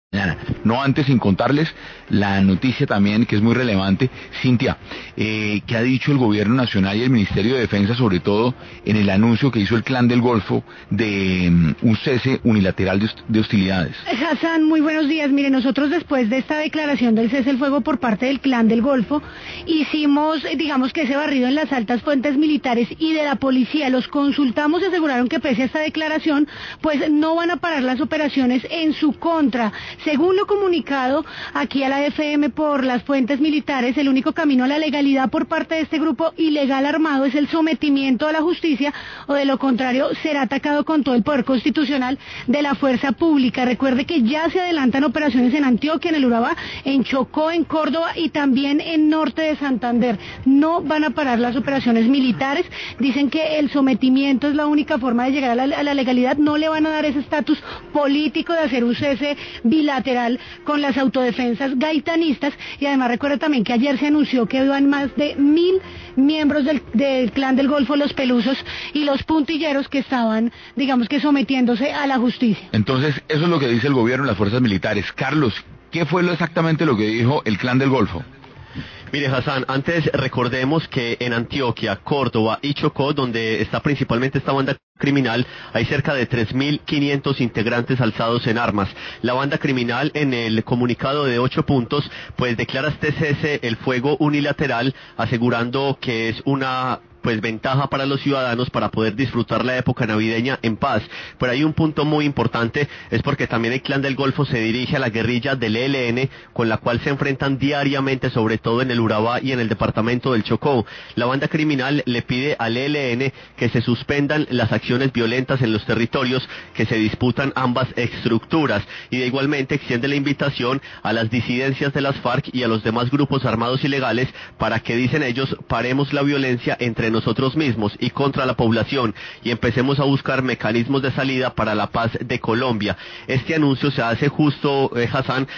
Mañana. No antes sin contarles la noticia también que es muy relevante, Cintia, que ha dicho el gobierno nacional y el Ministerio de Defensa, sobre todo en el anuncio que hizo el Clan del Golfo de un cese unilateral de hostilidades. Hassan, muy buenos días. Mire, nosotros después de esta declaración del cese el fuego por parte del Clan del Golfo, hicimos, digamos que ese barrido en las altas fuentes militares y de la policía, los consultamos y aseguraron que pese a esta declaración, pues no van a parar las operaciones en su contra. Según lo comunicado aquí a la FM por las fuentes militares, el único camino a la legalidad por parte de este grupo ilegal armado es el sometimiento a la justicia, o de lo contrario será atacado con todo el poder constitucional de la fuerza pública. Recuerde que ya se adelantan operaciones en Antioquia, en el Urabá, en Chocó, en Córdoba y también en norte de Santander. No van a parar las operaciones militares. Dicen que el sometimiento es la única forma de llegar a la legalidad. No le van a dar ese estatus político de hacer un cese bilateral con las autodefensas gaitanistas. Y además recuerda también que ayer se anunció que iban más de 1000 miembros del Clan del Golfo, los Pelusos y los Puntilleros, que estaban, digamos que sometiéndose a la justicia. Entonces, eso es lo que dice el gobierno y las fuerzas militares. Carlos, ¿qué fue exactamente lo que dijo el Clan del Golfo? Mire, Hassan, antes recordemos que en Antioquia, Córdoba y Chocó, donde está principalmente esta banda criminal, hay cerca de 3.500 integrantes alzados en armas. La banda criminal, en el comunicado de 8 puntos, pues declara este cese el fuego unilateral, asegurando que es una ventaja para los ciudadanos para poder disfrutar la época navideña en paz. Pero hay un punto muy importante, es porque también el Clan del Golfo se dirige a la guerrilla del ELN, con la cual se enfrentan diariamente, sobre todo en el Urabá y en el departamento del Chocó. La banda criminal le pide al ELN que se suspendan las acciones violentas en los territorios que se disputan ambas estructuras, y de igualmente extiende la invitación a las disidencias de las FARC y a los demás grupos armados ilegales para que, dicen ellos, paremos la violencia entre nosotros mismos y contra la población y empecemos a buscar mecanismos de salida para la paz de Colombia. Este anuncio se hace justo, Hassan,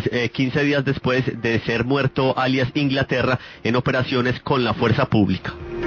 15 días después de ser muerto alias Inglaterra en operaciones con la fuerza pública.